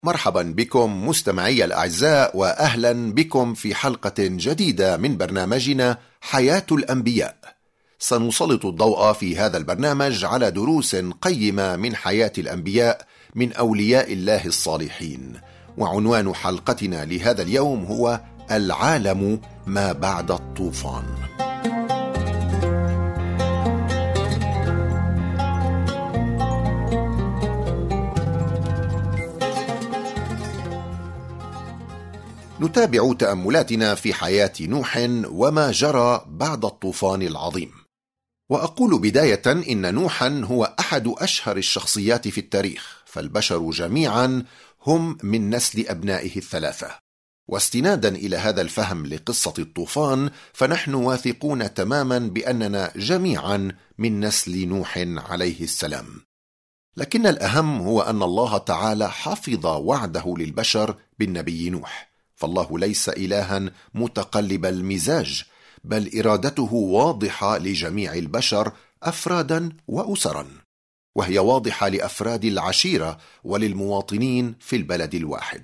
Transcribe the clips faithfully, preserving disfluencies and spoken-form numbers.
مرحبا بكم مستمعي الأعزاء، وأهلا بكم في حلقة جديدة من برنامجنا حياة الأنبياء. سنسلط الضوء في هذا البرنامج على دروس قيمة من حياة الأنبياء من أولياء الله الصالحين، وعنوان حلقتنا لهذا اليوم هو العالم ما بعد الطوفان. نتابع تأملاتنا في حياة نوح وما جرى بعد الطوفان العظيم. وأقول بداية إن نوحا هو أحد أشهر الشخصيات في التاريخ، فالبشر جميعا هم من نسل أبنائه الثلاثة. واستنادا إلى هذا الفهم لقصة الطوفان، فنحن واثقون تماما بأننا جميعا من نسل نوح عليه السلام. لكن الأهم هو أن الله تعالى حفظ وعده للبشر بالنبي نوح، فالله ليس إلها متقلب المزاج، بل إرادته واضحة لجميع البشر أفرادا وأسرا، وهي واضحة لأفراد العشيرة وللمواطنين في البلد الواحد.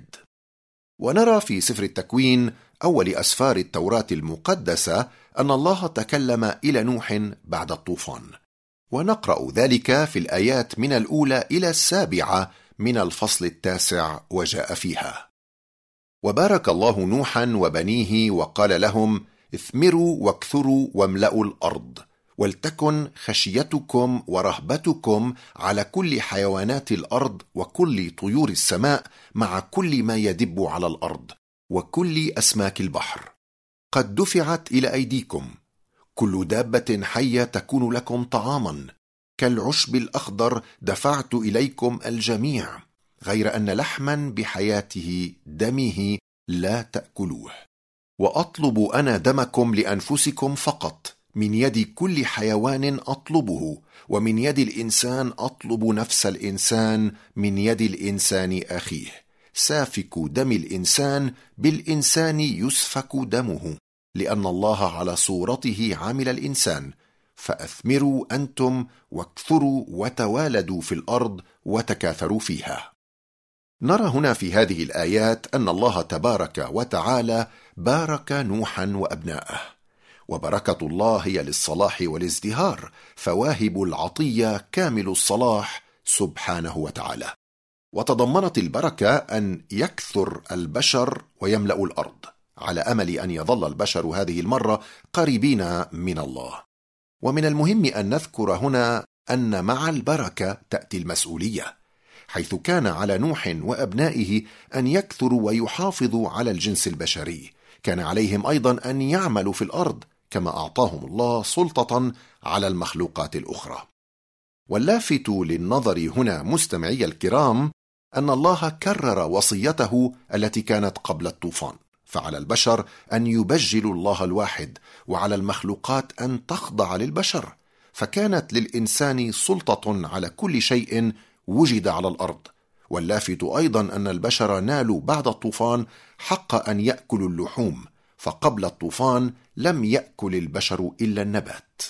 ونرى في سفر التكوين أول أسفار التوراة المقدسة أن الله تكلم إلى نوح بعد الطوفان، ونقرأ ذلك في الآيات من الأولى إلى السابعة من الفصل التاسع، وجاء فيها: وبارك الله نوحا وبنيه وقال لهم: اثمروا واكثروا واملأوا الأرض، ولتكن خشيتكم ورهبتكم على كل حيوانات الأرض وكل طيور السماء مع كل ما يدب على الأرض وكل أسماك البحر. قد دفعت إلى أيديكم كل دابة حية تكون لكم طعاما، كالعشب الأخضر دفعت إليكم الجميع، غير أن لحما بحياته دمه لا تأكلوه. وأطلب أنا دمكم لأنفسكم فقط، من يد كل حيوان أطلبه، ومن يد الإنسان أطلب نفس الإنسان، من يد الإنسان أخيه. سافك دم الإنسان بالإنسان يسفك دمه، لأن الله على صورته عمل الإنسان. فأثمروا أنتم واكثروا وتوالدوا في الأرض وتكاثروا فيها. نرى هنا في هذه الآيات أن الله تبارك وتعالى بارك نوحا وأبناءه، وبركة الله هي للصلاح والازدهار، فواهب العطية كامل الصلاح سبحانه وتعالى. وتضمنت البركة أن يكثر البشر ويملأ الأرض، على أمل أن يظل البشر هذه المرة قريبين من الله. ومن المهم أن نذكر هنا أن مع البركة تأتي المسؤولية، حيث كان على نوح وأبنائه أن يكثروا ويحافظوا على الجنس البشري. كان عليهم أيضا أن يعملوا في الأرض، كما أعطاهم الله سلطة على المخلوقات الأخرى. واللافت للنظر هنا مستمعي الكرام أن الله كرر وصيته التي كانت قبل الطوفان، فعلى البشر أن يبجلوا الله الواحد، وعلى المخلوقات أن تخضع للبشر، فكانت للإنسان سلطة على كل شيء وجد على الأرض. واللافت أيضا أن البشر نالوا بعد الطوفان حق أن يأكلوا اللحوم، فقبل الطوفان لم يأكل البشر إلا النبات.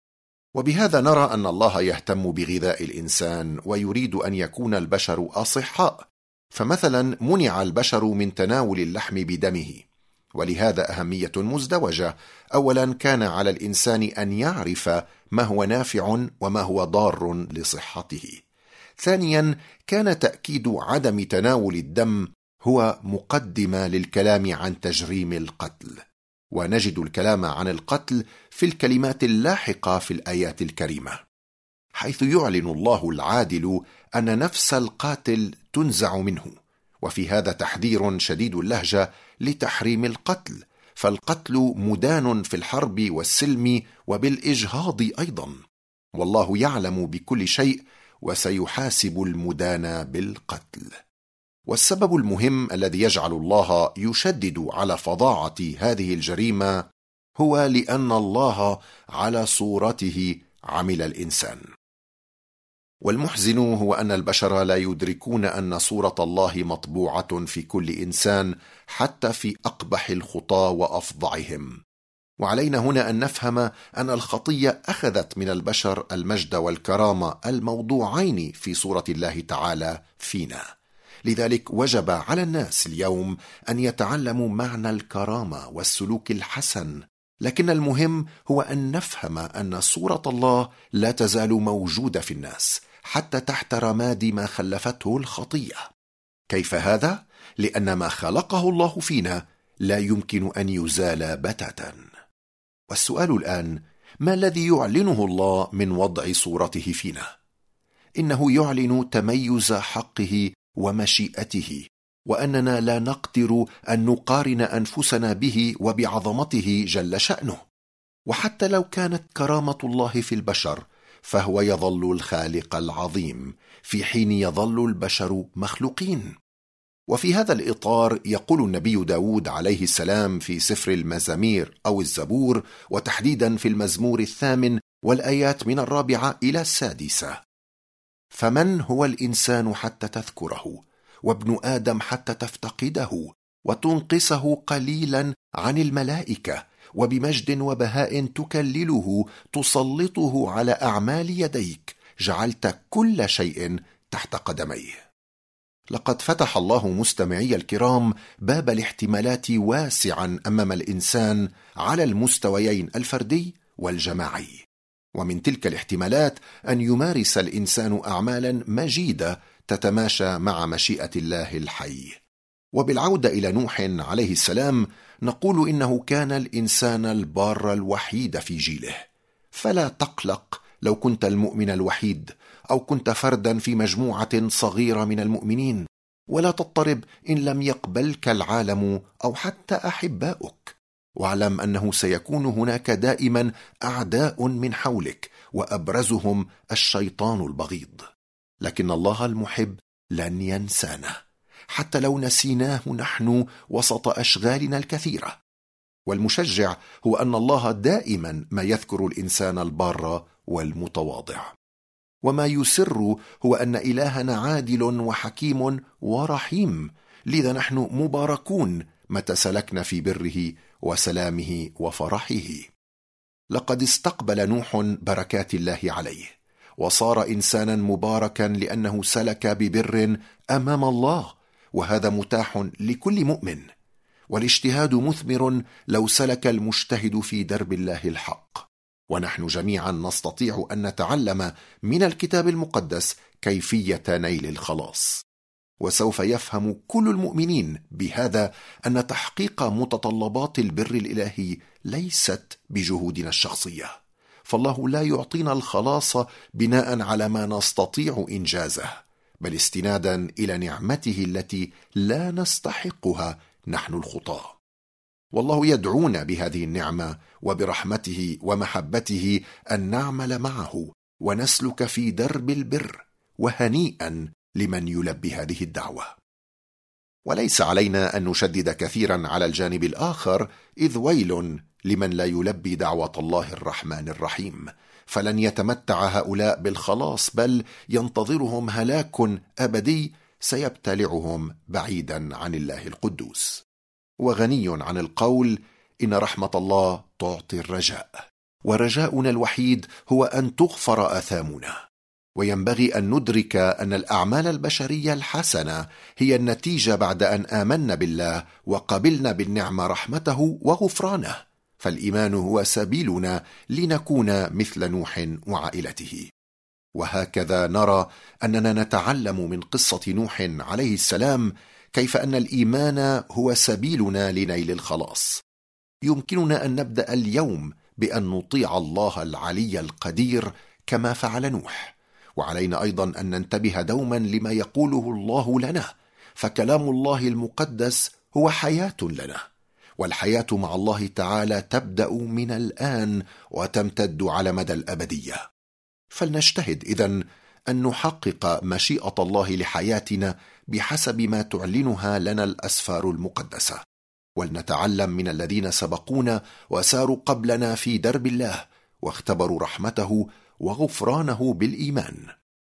وبهذا نرى أن الله يهتم بغذاء الإنسان، ويريد أن يكون البشر أصحاء، فمثلا منع البشر من تناول اللحم بدمه، ولهذا أهمية مزدوجة. أولا كان على الإنسان أن يعرف ما هو نافع وما هو ضار لصحته. ثانيا كان تأكيد عدم تناول الدم هو مقدمة للكلام عن تجريم القتل، ونجد الكلام عن القتل في الكلمات اللاحقة في الآيات الكريمة، حيث يعلن الله العادل أن نفس القاتل تنزع منه. وفي هذا تحذير شديد اللهجة لتحريم القتل، فالقتل مدان في الحرب والسلم وبالإجهاض أيضا، والله يعلم بكل شيء وسيحاسب المدان بالقتل. والسبب المهم الذي يجعل الله يشدد على فظاعة هذه الجريمة هو لأن الله على صورته عمل الإنسان. والمحزن هو أن البشر لا يدركون أن صورة الله مطبوعة في كل إنسان، حتى في أقبح الخطى وأفظعهم. وعلينا هنا أن نفهم أن الخطية أخذت من البشر المجد والكرامة الموضوعين في صورة الله تعالى فينا، لذلك وجب على الناس اليوم أن يتعلموا معنى الكرامة والسلوك الحسن، لكن المهم هو أن نفهم أن صورة الله لا تزال موجودة في الناس حتى تحت رماد ما خلفته الخطيئة. كيف هذا؟ لأن ما خلقه الله فينا لا يمكن أن يزال بتاتا. والسؤال الآن: ما الذي يعلنه الله من وضع صورته فينا؟ إنه يعلن تميز حقه ومشيئته، وأننا لا نقدر أن نقارن أنفسنا به وبعظمته جل شأنه. وحتى لو كانت كرامة الله في البشر، فهو يظل الخالق العظيم في حين يظل البشر مخلوقين. وفي هذا الإطار يقول النبي داود عليه السلام في سفر المزامير أو الزبور، وتحديدا في المزمور الثامن والآيات من الرابعة إلى السادسة: فمن هو الإنسان حتى تذكره، وابن آدم حتى تفتقده، وتنقصه قليلا عن الملائكة، وبمجد وبهاء تكلله، تسلطه على أعمال يديك، جعلت كل شيء تحت قدميه. لقد فتح الله مستمعي الكرام باب الاحتمالات واسعا أمام الإنسان على المستويين الفردي والجماعي، ومن تلك الاحتمالات أن يمارس الإنسان أعمالا مجيدة تتماشى مع مشيئة الله الحي. وبالعودة إلى نوح عليه السلام نقول إنه كان الإنسان البار الوحيد في جيله، فلا تقلق لو كنت المؤمن الوحيد أو كنت فردا في مجموعة صغيرة من المؤمنين، ولا تضطرب إن لم يقبلك العالم أو حتى أحباؤك. واعلم أنه سيكون هناك دائما أعداء من حولك، وأبرزهم الشيطان البغيض، لكن الله المحب لن ينسانا حتى لو نسيناه نحن وسط أشغالنا الكثيرة. والمشجع هو أن الله دائما ما يذكر الإنسان البار والمتواضع. وما يسر هو أن إلهنا عادل وحكيم ورحيم، لذا نحن مباركون متى سلكنا في بره وسلامه وفرحه. لقد استقبل نوح بركات الله عليه، وصار إنسانا مباركا لأنه سلك ببر أمام الله، وهذا متاح لكل مؤمن. والاجتهاد مثمر لو سلك المجتهد في درب الله الحق. ونحن جميعا نستطيع أن نتعلم من الكتاب المقدس كيفية نيل الخلاص. وسوف يفهم كل المؤمنين بهذا أن تحقيق متطلبات البر الإلهي ليست بجهودنا الشخصية، فالله لا يعطينا الخلاص بناء على ما نستطيع إنجازه، بل استنادا إلى نعمته التي لا نستحقها نحن الخطاة. والله يدعونا بهذه النعمة وبرحمته ومحبته أن نعمل معه ونسلك في درب البر، وهنيئا لمن يلبي هذه الدعوة. وليس علينا أن نشدد كثيرا على الجانب الآخر، إذ ويل لمن لا يلبي دعوة الله الرحمن الرحيم، فلن يتمتع هؤلاء بالخلاص، بل ينتظرهم هلاك أبدي سيبتلعهم بعيدا عن الله القدوس. وغني عن القول إن رحمة الله تعطي الرجاء، ورجاؤنا الوحيد هو أن تغفر آثامنا. وينبغي أن ندرك أن الأعمال البشرية الحسنة هي النتيجة بعد أن آمنا بالله وقبلنا بالنعمة رحمته وغفرانه، فالإيمان هو سبيلنا لنكون مثل نوح وعائلته. وهكذا نرى أننا نتعلم من قصة نوح عليه السلام كيف أن الإيمان هو سبيلنا لنيل الخلاص. يمكننا أن نبدأ اليوم بأن نطيع الله العلي القدير كما فعل نوح، وعلينا أيضا أن ننتبه دوما لما يقوله الله لنا، فكلام الله المقدس هو حياة لنا، والحياة مع الله تعالى تبدأ من الآن وتمتد على مدى الأبدية. فلنجتهد إذن أن نحقق مشيئة الله لحياتنا بحسب ما تعلنها لنا الأسفار المقدسة، ولنتعلم من الذين سبقونا وساروا قبلنا في درب الله واختبروا رحمته وغفرانه بالإيمان.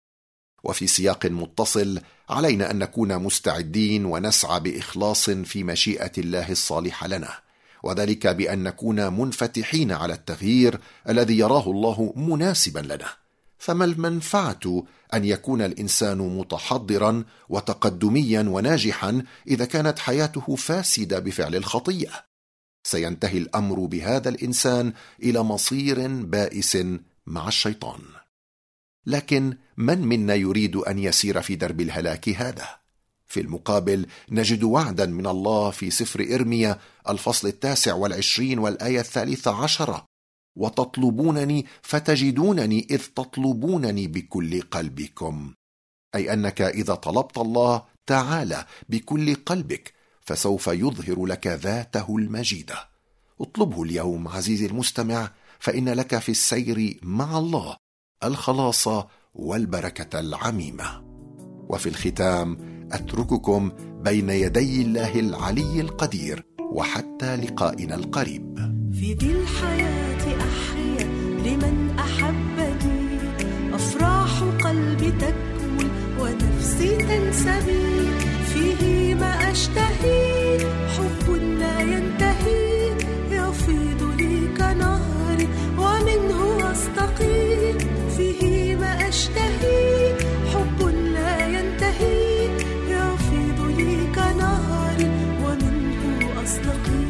وفي سياق متصل علينا أن نكون مستعدين ونسعى بإخلاص في مشيئة الله الصالحة لنا، وذلك بأن نكون منفتحين على التغيير الذي يراه الله مناسبا لنا، فما المنفعة أن يكون الإنسان متحضرا وتقدميا وناجحا إذا كانت حياته فاسدة بفعل الخطيئة؟ سينتهي الأمر بهذا الإنسان إلى مصير بائس مع الشيطان. لكن من منا يريد أن يسير في درب الهلاك هذا؟ في المقابل نجد وعدا من الله في سفر إرميا الفصل التاسع والعشرين والآية الثالثة عشرة: وتطلبونني فتجدونني إذ تطلبونني بكل قلبكم. أي أنك إذا طلبت الله تعالى بكل قلبك فسوف يظهر لك ذاته المجيدة. اطلبه اليوم عزيزي المستمع، فإن لك في السير مع الله الخلاص والبركة العميمة. وفي الختام أترككم بين يدي الله العلي القدير، وحتى لقائنا القريب. في ذي الحياة أحيا لمن أحبني، أفراح قلبي تكمل ونفسي تنسبي، فيه ما أشتهي حب لا ينتهي، يفيض لي كنهر ومنه أستقي، فيه ما أشتهي حب لا ينتهي، يفيض لي كنهر ومنه أستقي.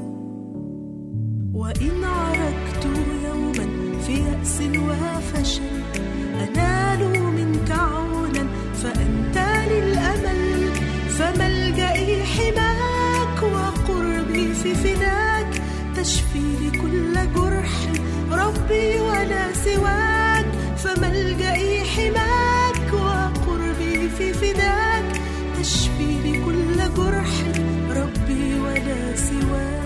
وإن عركت يوما في يأس وفشل، أنال منك عونا فأنت للأمل، فملجئي حماك وقربي في فداك، تشفي لي كل جرح ربي ولا سواك، فملجئي حماك وقربي في فداك، تشفي لي كل جرح ربي ولا سواك.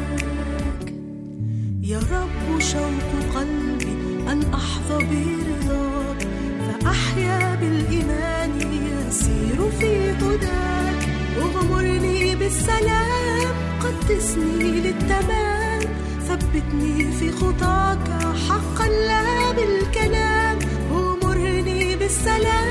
يا رب شوق قلبي أن أحظى برضاك، فأحيا بالإيمان يسير في هداك، اغمرني بالسلام قدسني للتمام، ثبتني في خطاك حقا لا بالكلام، اغمرني بالسلام